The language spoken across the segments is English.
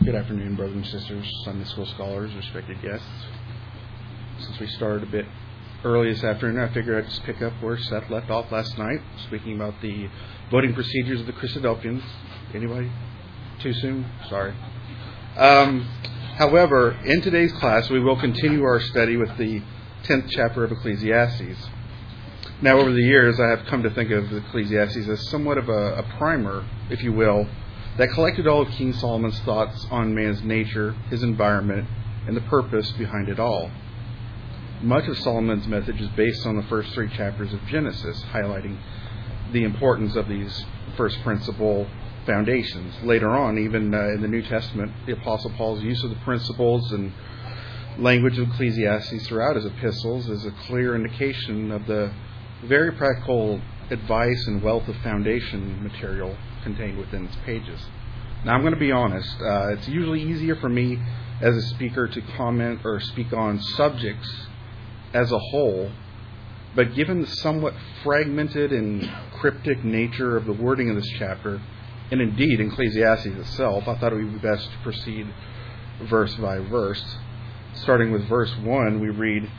Good afternoon, brothers and sisters, Sunday school scholars, respected guests. Since we started a bit early this afternoon, I figured I'd just pick up where Seth left off last night, speaking about the voting procedures of the Christadelphians. Anybody? Too soon? Sorry. However, in today's class, we will continue our study with the 10th chapter of Ecclesiastes. Now, over the years, I have come to think of Ecclesiastes as somewhat of a primer, if you will, that collected all of King Solomon's thoughts on man's nature, his environment, and the purpose behind it all. Much of Solomon's message is based on the first 3 chapters of Genesis, highlighting the importance of these first principle foundations. Later on, even in the New Testament, the Apostle Paul's use of the principles and language of Ecclesiastes throughout his epistles is a clear indication of the very practical advice and wealth of foundation material contained within its pages. Now, I'm going to be honest. It's usually easier for me as a speaker to comment or speak on subjects as a whole, but given the somewhat fragmented and cryptic nature of the wording of this chapter, and indeed Ecclesiastes itself, I thought it would be best to proceed verse by verse. Starting with verse 1, we read,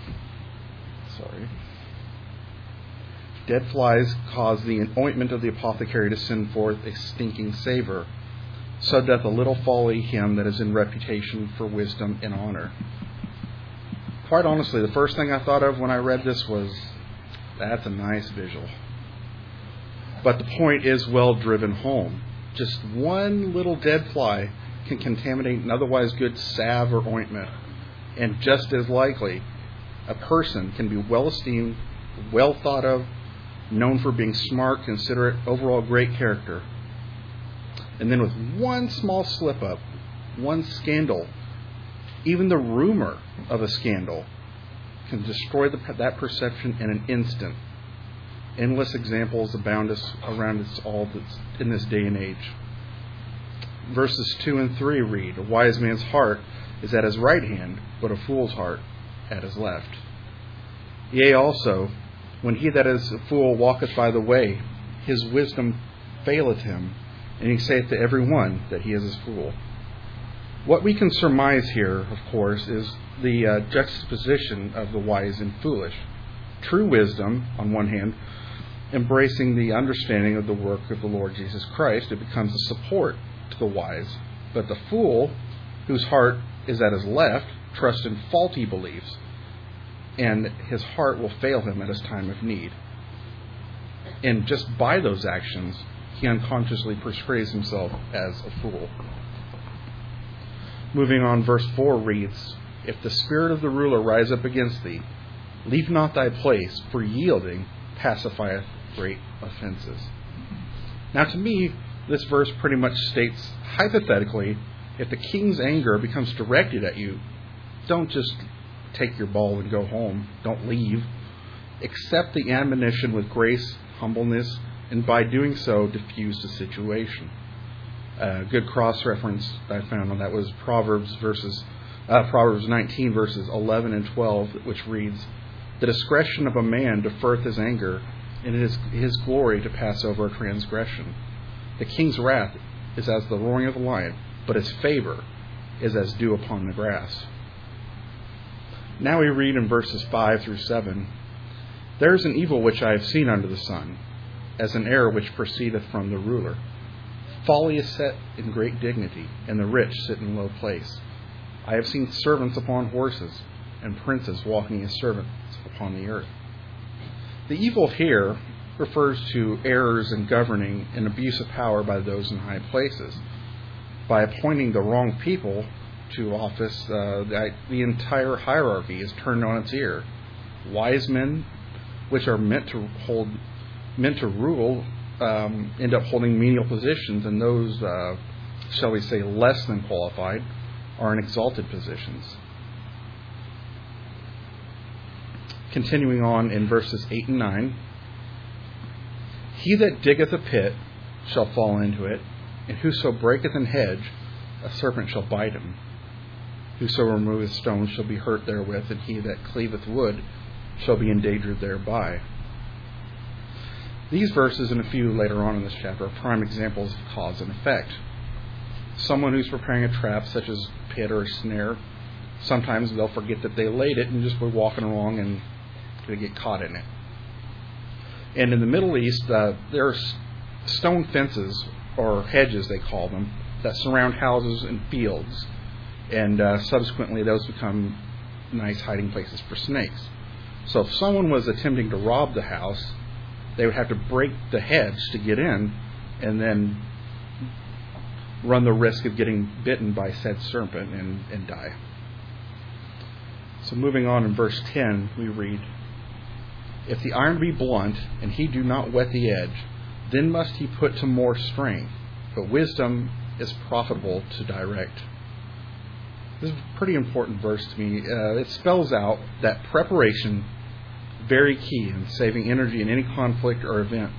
"Dead flies cause the ointment of the apothecary to send forth a stinking savor. So doth a little folly him that is in reputation for wisdom and honor." Quite honestly, the first thing I thought of when I read this was, that's a nice visual. But the point is well driven home. Just one little dead fly can contaminate an otherwise good salve or ointment. And just as likely, a person can be well esteemed, well thought of, known for being smart, considerate, overall great character. And then with one small slip-up, one scandal, even the rumor of a scandal can destroy that perception in an instant. Endless examples abound around us all in this day and age. Verses 2 and 3 read, "A wise man's heart is at his right hand, but a fool's heart at his left. Yea, also, when he that is a fool walketh by the way, his wisdom faileth him, and he saith to every one that he is a fool." What we can surmise here, of course, is the juxtaposition of the wise and foolish. True wisdom, on one hand, embracing the understanding of the work of the Lord Jesus Christ, it becomes a support to the wise. But the fool, whose heart is at his left, trusts in faulty beliefs, and his heart will fail him at his time of need. And just by those actions, he unconsciously portrays himself as a fool. Moving on, verse 4 reads, "If the spirit of the ruler rise up against thee, leave not thy place, for yielding pacifieth great offenses." Now, to me, this verse pretty much states, hypothetically, if the king's anger becomes directed at you, don't just take your ball and go home. Don't leave. Accept the admonition with grace, humbleness, and by doing so, diffuse the situation. A good cross-reference I found on that was Proverbs 19, verses 11 and 12, which reads, "The discretion of a man deferreth his anger, and it is his glory to pass over a transgression. The king's wrath is as the roaring of a lion, but his favor is as dew upon the grass." Now we read in verses 5 through 7, "There is an evil which I have seen under the sun, as an error which proceedeth from the ruler. Folly is set in great dignity, and the rich sit in low place. I have seen servants upon horses, and princes walking as servants upon the earth." The evil here refers to errors in governing and abuse of power by those in high places. By appointing the wrong people to office, the entire hierarchy is turned on its ear. Wise men, which are meant to rule, end up holding menial positions, and those, shall we say, less than qualified, are in exalted positions. Continuing on in verses 8 and 9, "He that diggeth a pit shall fall into it, and whoso breaketh an hedge, a serpent shall bite him. Whoso removeth stones shall be hurt therewith, and he that cleaveth wood shall be endangered thereby." These verses and a few later on in this chapter are prime examples of cause and effect. someone who's preparing a trap, such as a pit or a snare, sometimes they'll forget that they laid it and just be walking along and they get caught in it. And in the Middle East, there are stone fences, or hedges they call them, that surround houses and fields. And subsequently those become nice hiding places for snakes. So if someone was attempting to rob the house, they would have to break the hedge to get in and then run the risk of getting bitten by said serpent and die. So moving on in verse 10, we read, "If the iron be blunt, and he do not whet the edge, then must he put to more strength. But wisdom is profitable to direct." This is a pretty important verse to me. It spells out that preparation, very key in saving energy in any conflict or event.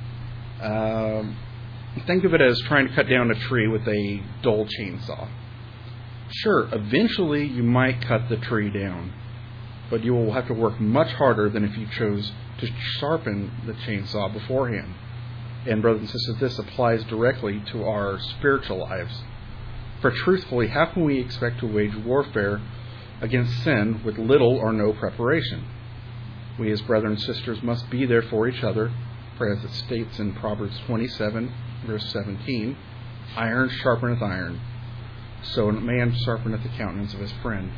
Think of it as trying to cut down a tree with a dull chainsaw. Sure, eventually you might cut the tree down, but you will have to work much harder than if you chose to sharpen the chainsaw beforehand. And brothers and sisters, this applies directly to our spiritual lives. For truthfully, how can we expect to wage warfare against sin with little or no preparation? We as brothers and sisters must be there for each other, for as it states in Proverbs 27, verse 17, "Iron sharpeneth iron, so a man sharpeneth the countenance of his friend."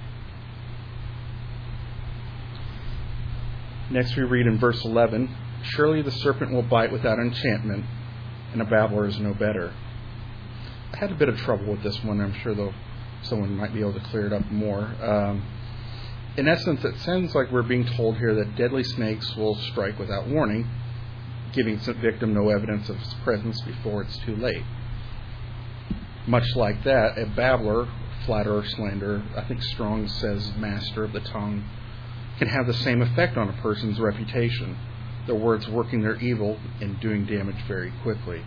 Next we read in verse 11, "Surely the serpent will bite without enchantment, and a babbler is no better." I had a bit of trouble with this one. I'm sure though someone might be able to clear it up more. In essence, it sounds like we're being told here that deadly snakes will strike without warning, giving the victim no evidence of its presence before it's too late. Much like that, a babbler, flatterer, slanderer, I think Strong says master of the tongue, can have the same effect on a person's reputation, their words working their evil and doing damage very quickly.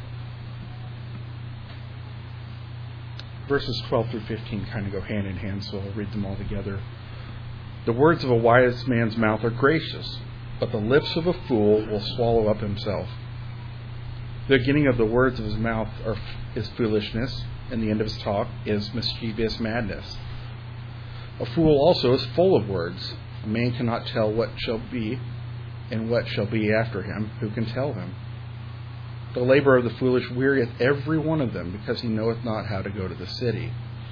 Verses 12 through 15 kind of go hand in hand, so I'll read them all together. "The words of a wise man's mouth are gracious, but the lips of a fool will swallow up himself. The beginning of the words of his mouth is foolishness, and the end of his talk is mischievous madness. A fool also is full of words. A man cannot tell what shall be, and what shall be after him. Who can tell him? The labor of the foolish wearieth every one of them, because he knoweth not how to go to the city."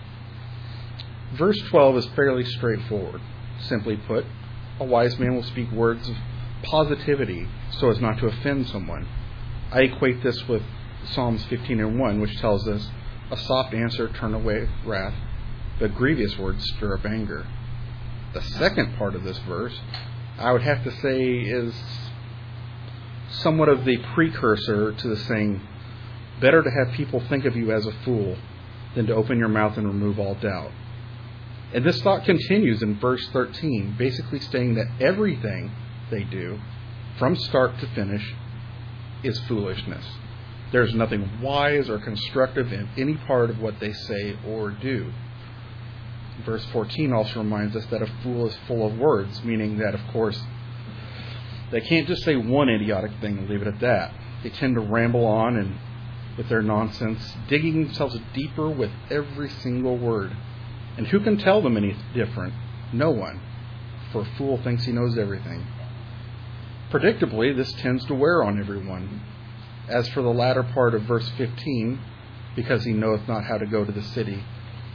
Verse 12 is fairly straightforward. Simply put, a wise man will speak words of positivity so as not to offend someone. I equate this with Psalms 15:1, which tells us, "A soft answer turn away wrath, but grievous words stir up anger." The second part of this verse, I would have to say, is somewhat of the precursor to the saying, "Better to have people think of you as a fool than to open your mouth and remove all doubt." And this thought continues in verse 13, basically stating that everything they do, from start to finish, is foolishness. There's nothing wise or constructive in any part of what they say or do. Verse 14 also reminds us that a fool is full of words, meaning that, of course, they can't just say one idiotic thing and leave it at that. They tend to ramble on and with their nonsense, digging themselves deeper with every single word. And who can tell them any different? No one, for a fool thinks he knows everything. Predictably, this tends to wear on everyone. As for the latter part of verse 15, "Because he knoweth not how to go to the city,"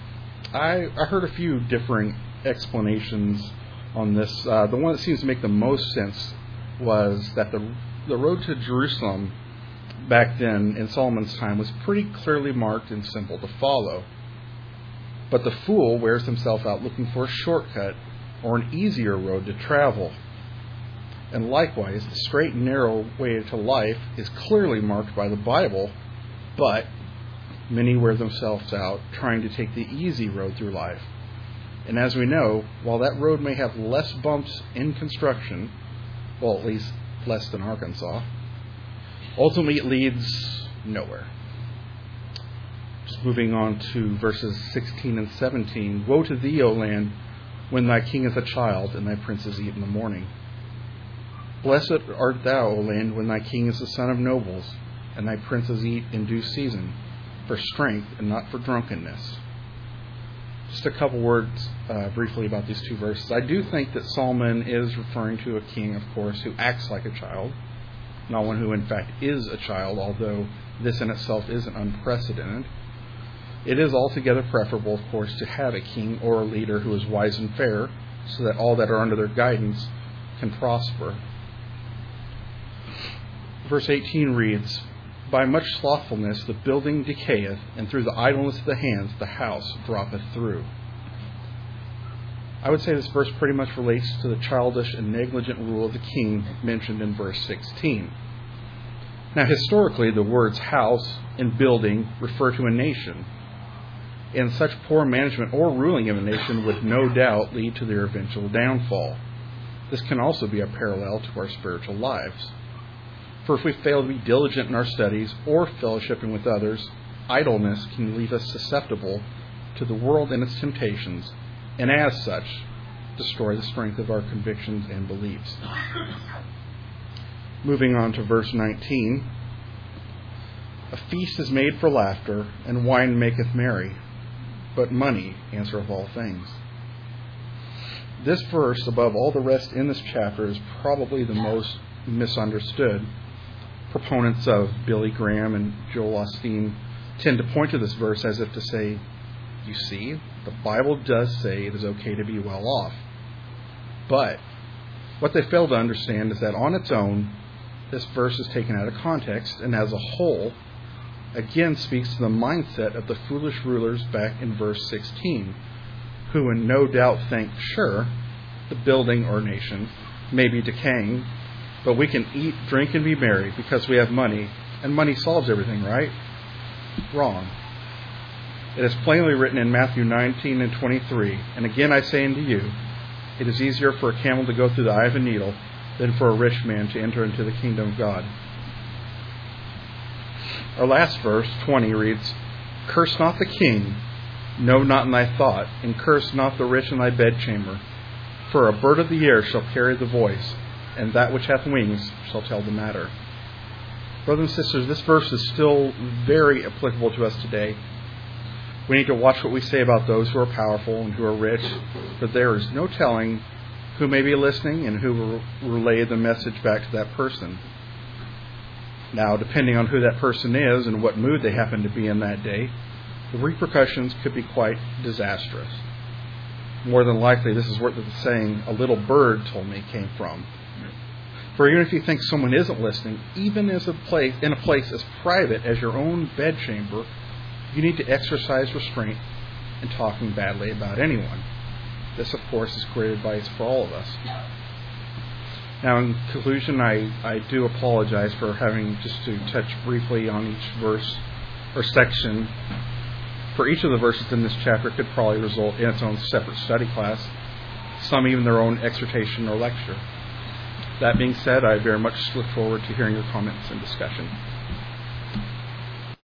I heard a few differing explanations on this. The one that seems to make the most sense was that the road to Jerusalem back then in Solomon's time was pretty clearly marked and simple to follow. But the fool wears himself out looking for a shortcut or an easier road to travel. And likewise, the straight and narrow way to life is clearly marked by the Bible, but many wear themselves out trying to take the easy road through life. And as we know, while that road may have less bumps in construction, well, at least less than Arkansas, ultimately it leads nowhere. Just moving on to verses 16 and 17. "Woe to thee, O land, when thy king is a child, and thy princes eat in the morning. Blessed art thou, O land, when thy king is the son of nobles, and thy princes eat in due season. for strength and not for drunkenness. Just a couple words briefly about these two verses. I do think that Solomon is referring to a king, of course, who acts like a child, not one who in fact is a child, although this in itself isn't unprecedented. It is altogether preferable, of course, to have a king or a leader who is wise and fair, so that all that are under their guidance can prosper. Verse 18 reads, "By much slothfulness the building decayeth, and through the idleness of the hands the house droppeth through." I would say this verse pretty much relates to the childish and negligent rule of the king mentioned in verse 16. Now, historically, the words house and building refer to a nation, and such poor management or ruling of a nation would no doubt lead to their eventual downfall. This can also be a parallel to our spiritual lives. For if we fail to be diligent in our studies or fellowshipping with others, idleness can leave us susceptible to the world and its temptations, and as such, destroy the strength of our convictions and beliefs. Moving on to verse 19. "A feast is made for laughter, and wine maketh merry, but money answereth all things." This verse, above all the rest in this chapter, is probably the most misunderstood. Proponents of Billy Graham and Joel Osteen tend to point to this verse as if to say, you see, the Bible does say it is okay to be well off. But what they fail to understand is that on its own, this verse is taken out of context, and as a whole, again speaks to the mindset of the foolish rulers back in verse 16, who in no doubt think, sure, the building or nation may be decaying, but we can eat, drink, and be merry because we have money, and money solves everything, right? Wrong. It is plainly written in Matthew 19 and 23, "And again I say unto you, it is easier for a camel to go through the eye of a needle than for a rich man to enter into the kingdom of God." Our last verse, 20, reads, "Curse not the king, no, not in thy thought, and curse not the rich in thy bedchamber. For a bird of the air shall carry the voice, and that which hath wings shall tell the matter." Brothers and sisters, this verse is still very applicable to us today. We need to watch what we say about those who are powerful and who are rich, for there is no telling who may be listening and who will relay the message back to that person. Now, depending on who that person is and what mood they happen to be in that day, the repercussions could be quite disastrous. More than likely, this is where the saying, "a little bird told me," came from. For even if you think someone isn't listening, even in a place as private as your own bedchamber, you need to exercise restraint in talking badly about anyone. This, of course, is great advice for all of us. Now, in conclusion, I do apologize for having just to touch briefly on each verse or section. For each of the verses in this chapter could probably result in its own separate study class, some even their own exhortation or lecture. That being said, I very much look forward to hearing your comments and discussion.